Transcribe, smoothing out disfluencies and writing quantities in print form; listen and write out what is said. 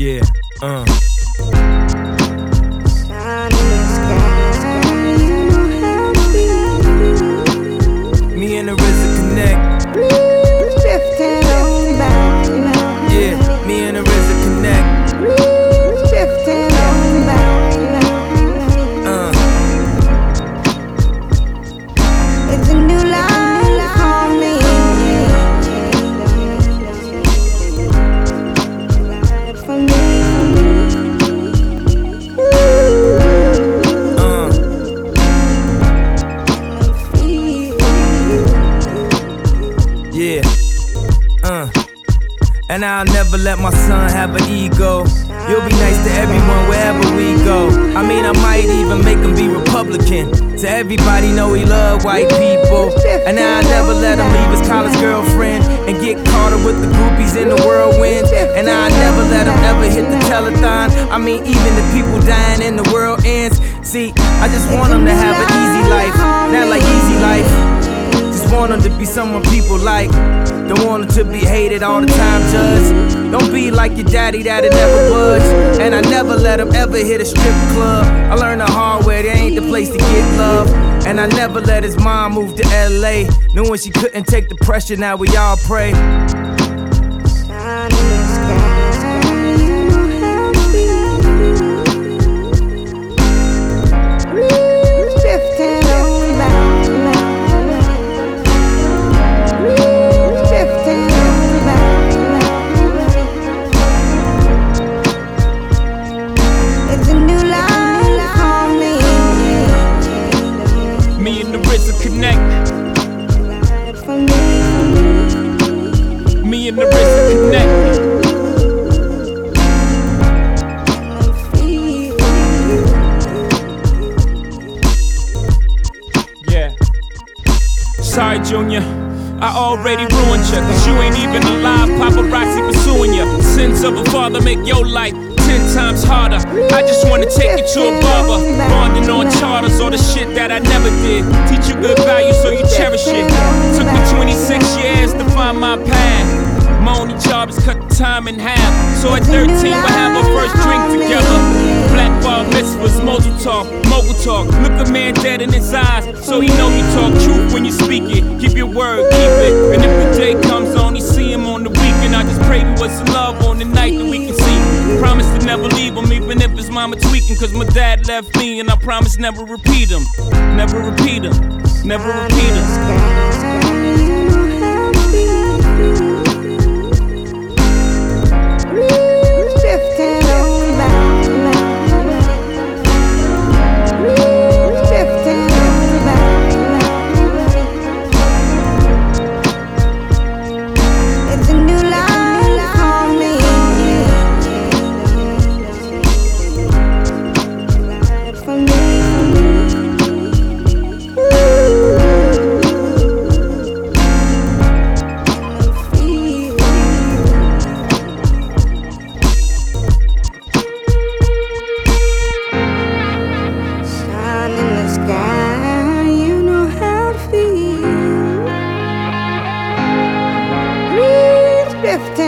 Yeah, Me and the RZA connect. Drifting on by. Yeah, me and the RZA connect. Drifting on by. It's a new life for me. Life for me. Yeah, and I'll never let my son have an ego. You'll be nice to everyone wherever we go. I mean, I might even make him be Republican. To everybody know he love white people. And I'll never let him leave his college girlfriend and get caught up with the groupies in the whirlwind. And I'll never let him ever hit the telethon. I mean, even the people dying in the world ends. See, I just want him to have an easy life, not like easy life. Just want him to be someone people like. Don't want him to be hated all the time, judge. Don't be like your daddy that'll never budge. And I never let him ever hit a strip club. I learned the hard way, there ain't the place to get love. And I never let his mom move to LA, knowing she couldn't take the pressure, now we all pray. Sun in the sky. Drifting on by. It's a new life for me. Me and the RZA connect. Life for me. Me and the RZA connect. Yeah. Sorry, Junior, I already ruined ya, cause you ain't even alive, paparazzi pursuing ya. Sins of a father make your life 10 times harder. I just wanna take you to a barber, bonding on charters, all the shit that I never did. Teach you good values so you cherish it. Took me 26 years to find my path. My only job is cut the time in half. So at 13 we'll have our first drink together. Black bar mitzvahs, mogul talk. Look a man dead in his eyes, so he know you talk truth when you speak it. Keep your word, keep it. And if the day comes on, you see him on the weekend. I just pray we was in love on the night that we can see. Promise to never leave him, even if his mama tweaking. Cause my dad left me, and I promise never repeat him. Never repeat him, never repeat him. Drifting on by. Drifting on by. It's a new life for me. Life for me. Sun in the sky, you know how to feel. Breeze drifting.